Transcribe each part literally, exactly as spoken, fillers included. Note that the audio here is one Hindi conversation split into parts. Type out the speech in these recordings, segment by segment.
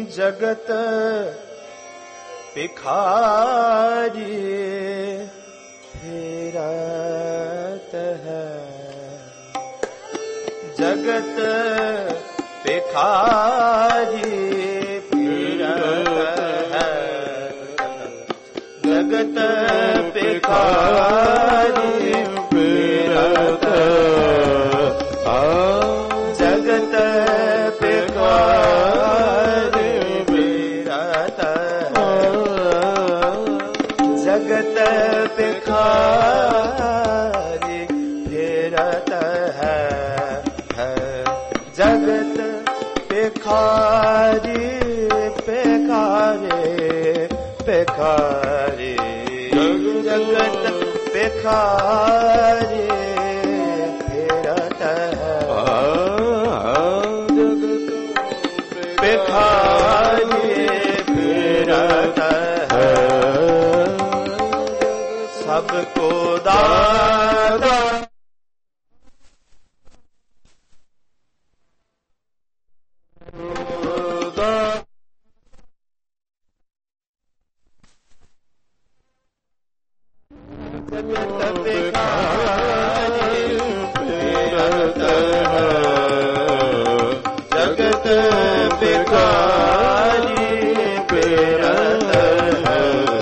जगत भिखारी फिरत है, जगत भिखारी फिरत है, जगत भिखारी फिरत है, जगत भिखारी फिरत है, जगत भिखारी फिरत है, जगत भिखारी भिखारी भिखारी, जगत भिखारी फिरत है, जगत भिखारी फिरत है, सबको दाता जगत भिखारी फिरत है, जगत भिखारी फिरत है,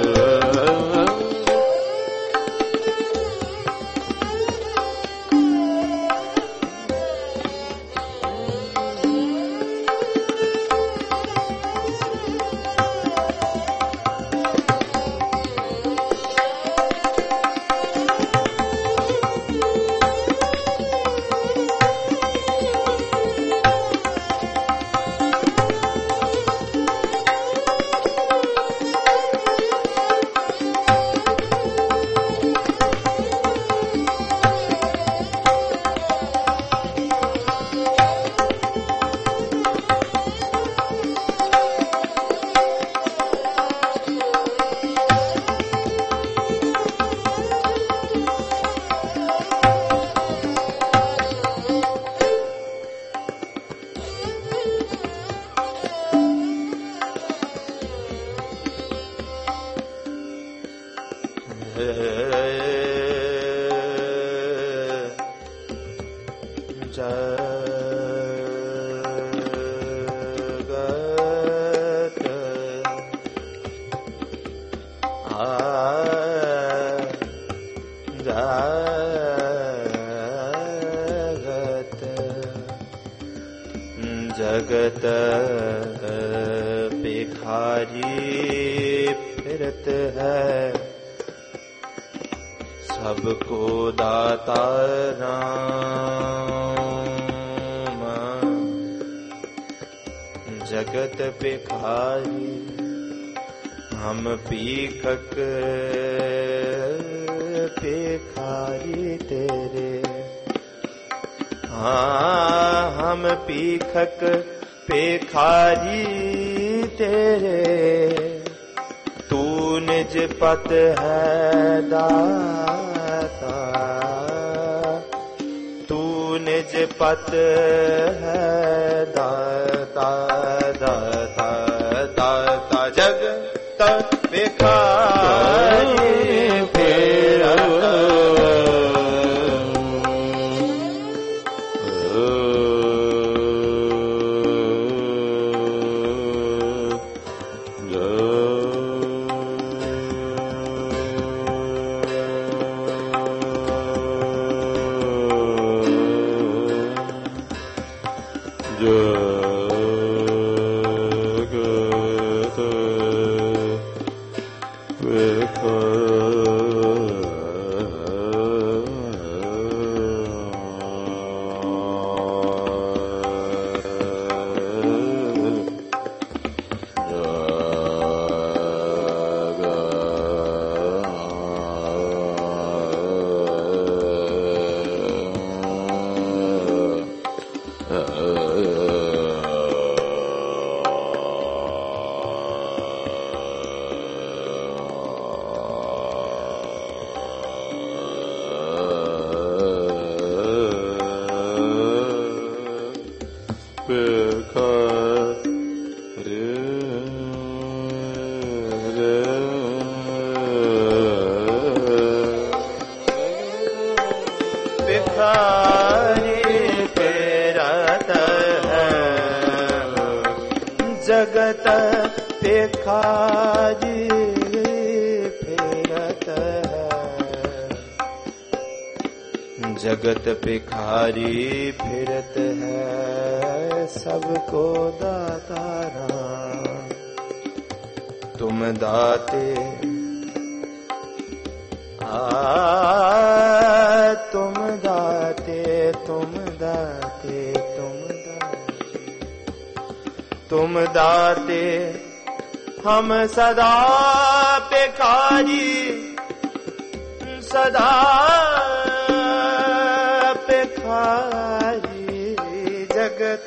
जगत भिखारी फिरत है, सबको दाता राम, जगत भिखारी हम भीखक भिखारी तेरे, हाँ हम भीखक भिखारी तेरे, तू निज पत है दाता, तू निज पत है दाता, दाता दाता जगत भिखारी फिरत भिखारी भिखारी फिरत है। जगत भिखारी फिरत है, सबको दाता राम। तुम दाते आ तुम दाते तुम दाते तुम दाते तुम दाते हम सदा भिखारी सदा भिखारी जगत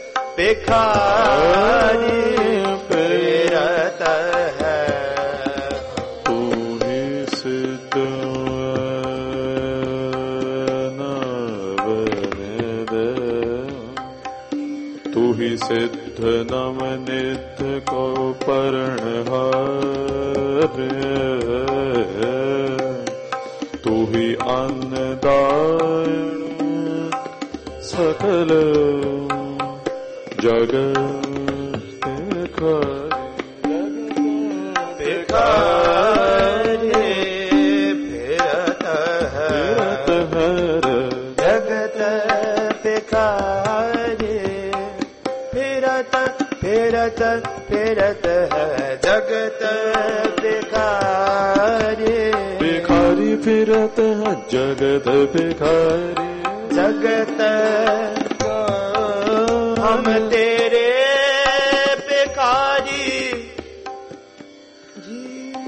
भिखारी फिरत है। तू ही सिद्ध न बने दे, तू ही सिद्ध नम नित्य को परणहार, तू ही अन्नदान सकल जगत भिखारी फिरत है। जगत भिखारी फिरत फिरत फिरत है। जगत भिखारी भिखारी फिरत है। जगत भिखारी जगत हम तेरे भिखारी जी।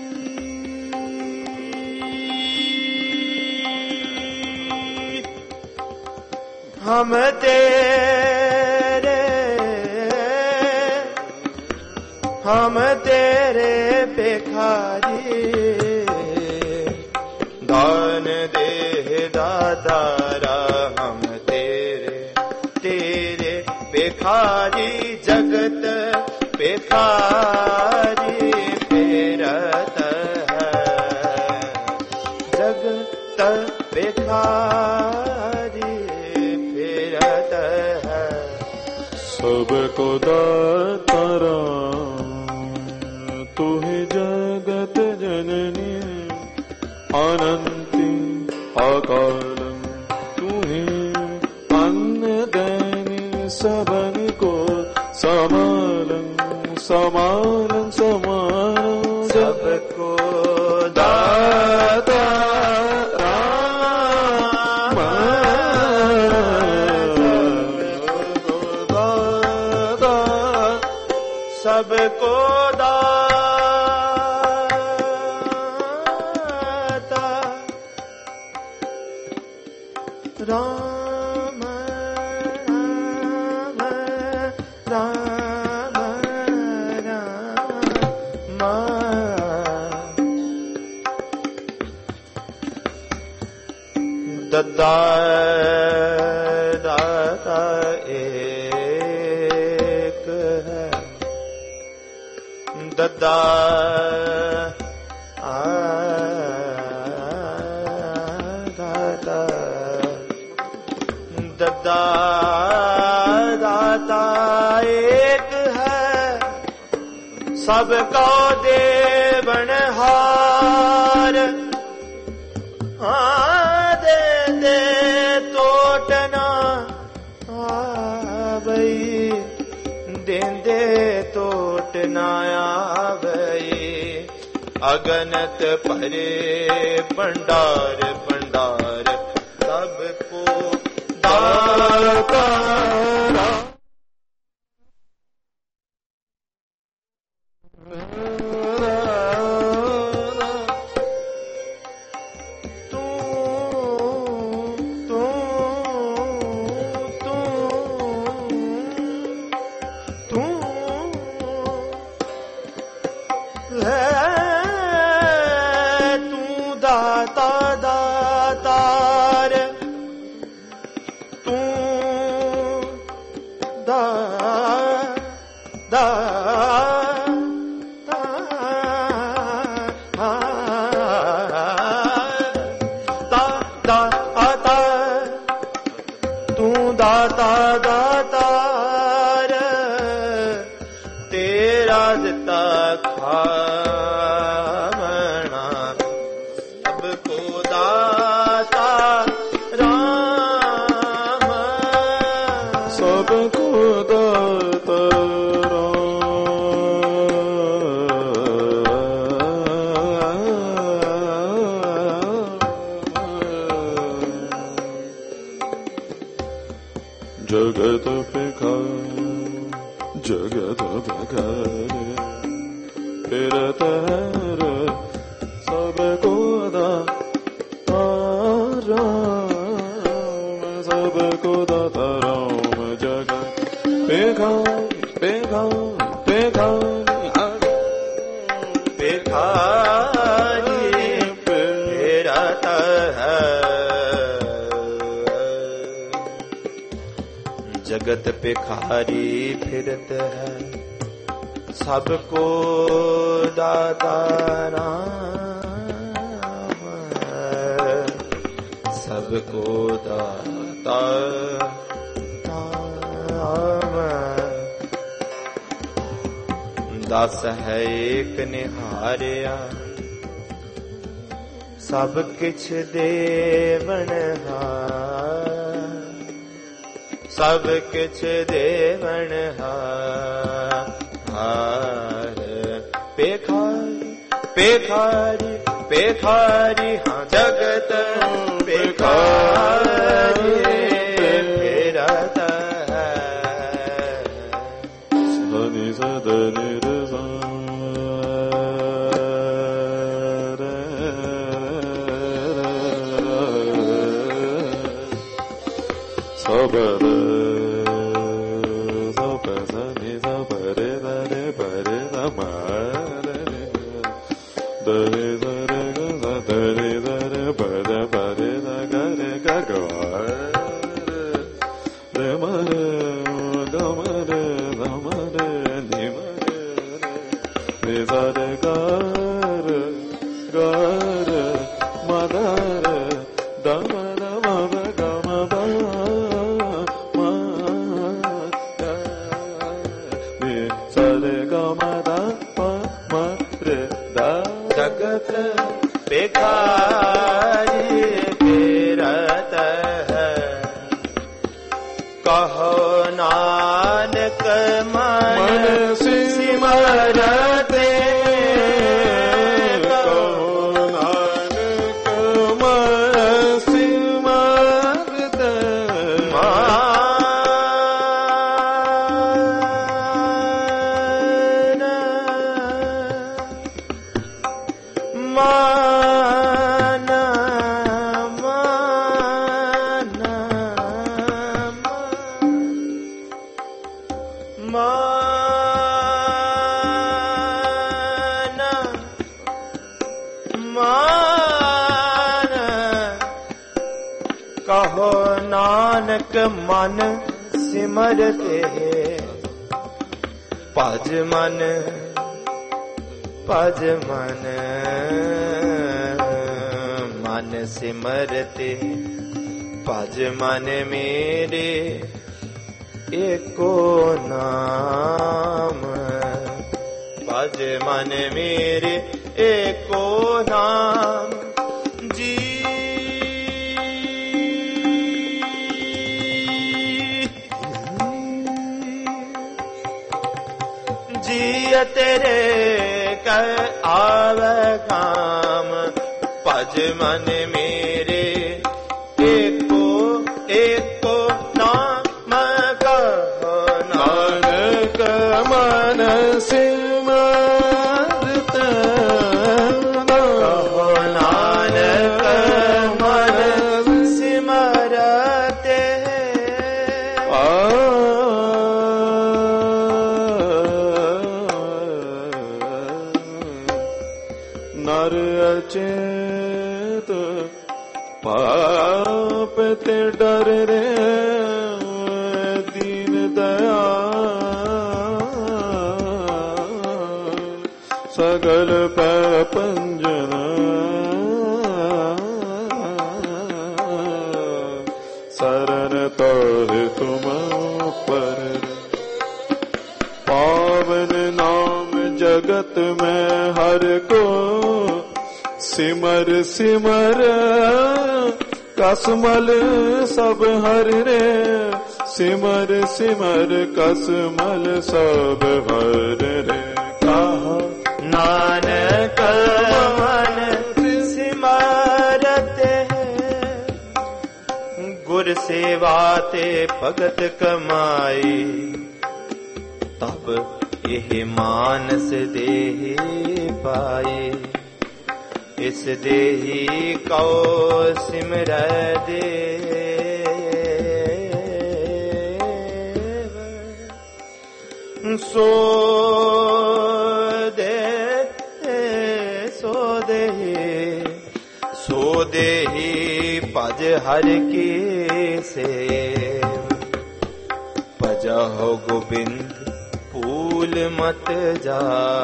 हम तेरे हम तेरे भिखारी दान दे दातारा। हम तेरे तेरे भिखारी जगत भिखारी फिरत है। जगत भिखारी फिरत है। सबको दाता तू ही जगत जननी अनंती अकालम। तू ही अन्नदानी सबन को समालन समालन समालन। सबको दाता राम, सबको दाता सबको दाता राम राम राम दद्दा दाता एक है। दद्दा आ दाता दद्दा दाता एक है। सबको देवनहार दे दे तोटना आवई। देंदे तोटना आवई। अगनत परे भंडार भंडार सबको दाता तू तू तू तू है तू दाता दातार। तू दा दा दाता दातार तेरा खावना सबको दाता राम सबको दाता जगत पिखार जगत पिखार फिरत हर सबको दाता राम सबको दाता राम जगत पिखार पिखार पिखार भिखारी फिरत है जगत भिखारी फिरत है सबको दाता राम सबको दाता राम दस है एक निहारिया सब किछ देवन हार सब किछ देवन हार पेखारी पेखारी पेखारी हाँ जगत पेखारी फिरत है सनि सदनि सबर सप सनि सपरे दरे परे नमरे दरे दरे ग दरे दरे पद परे द गरे गगवारे रे मरे गमरे गमरे निमरे रे दरे गर गर मदर दम दम गम जगत भिखारी फिरत है कहो नानक मन सिमरते कहो नानक मन सिमरते माना माना माना माना कहो नानक मन सिमरते भज मन भज मन मन सिमरते भज मन मेरे एको नाम भज मन मेरे एको नाम जी जिय तेरे कर आवे काम भज मन मेरे एको एको नाम कहो नानक मन सिमरते कहो नानक मन सिमरते आ नर अचेत पाप ते डर रे दीन दयाल सगल पैपंजन शरण तोहि तुम पर पावन नाम जगत में हर को सिमर सिमर कसमल सब हर रे सिमर सिमर कसमल सब हर रे कहा नानक मन सिमरते गुर सेवा ते भगत कमाई तब यह मानस देहि पाए इस देहि को सिमर दे सो दे सो देहि सो देहि पज हर की सेव पजहो गोविंद फूल मत जा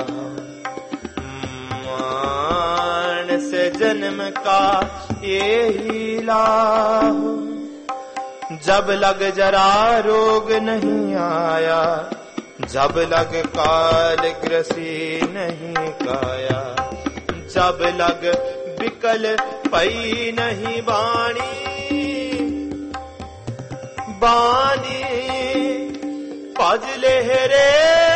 मानस जन्म का यही लाभ जब लग जरा रोग नहीं आया जब लग काल ग्रसी नहीं काया जब लग विकल पई नहीं बाणी बानी पज लेहरे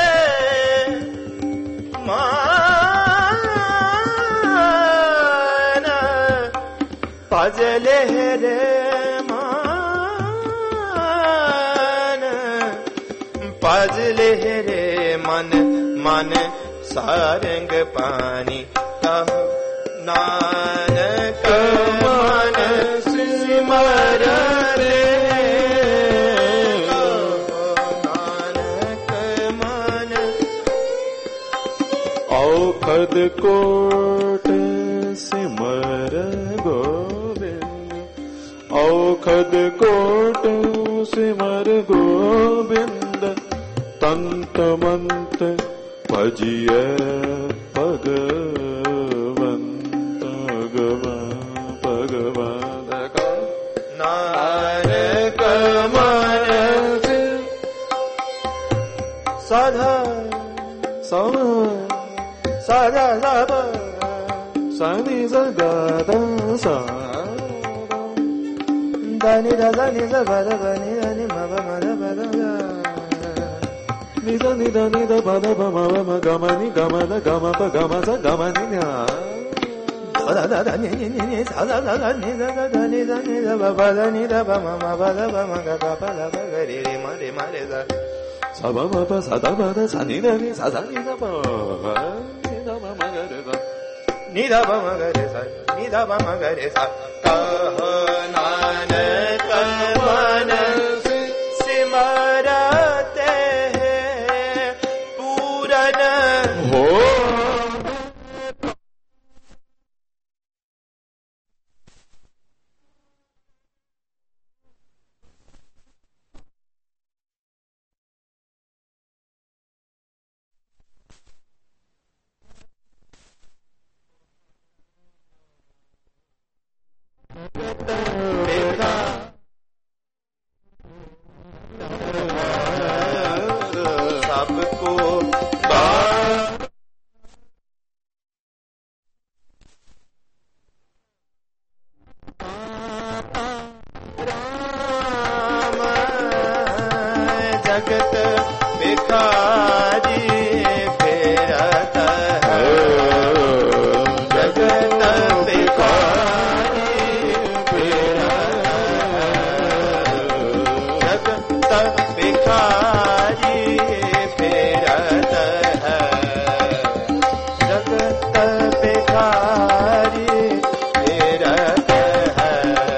मान पज लेहरे मान पज लेहरे मन मन सारंग पानी कह नानक मन सिमर रे औखद कोट सिमर गोविंद औखद कोट सिमर गोविंद तंत मंत भजिय भगवंत भगवान नानक मन सदा सम सदा सब सनि सगद सा धनि धनि सपद बनि धनि मव मद पद निध निध निध पद पम म गम नि गम द गम प गम स गम नि न्या ध ध ध नि नि नि नि सा सा सा नि ध ध नि ध नि ध प प ध नि ध प म म प ध प म ग ग प ध प ग रे रे म रे म रे ध सा प म प सा ध प ध सा नि ध नि सा सा नि ध प नि ध म म ग रे ध नि ध प म ग रे सा नि ध प म ग रे सा कह नानक मन सिमरते पूरन हो सबको राम जगत भिखारी फेरत है जगत भिखारी फेरत है जगत भिखारी फेरत है जगत भिखारी फेरत है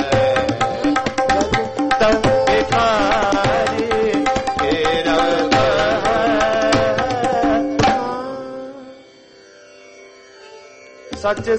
जगत भिखारी फेरत है सच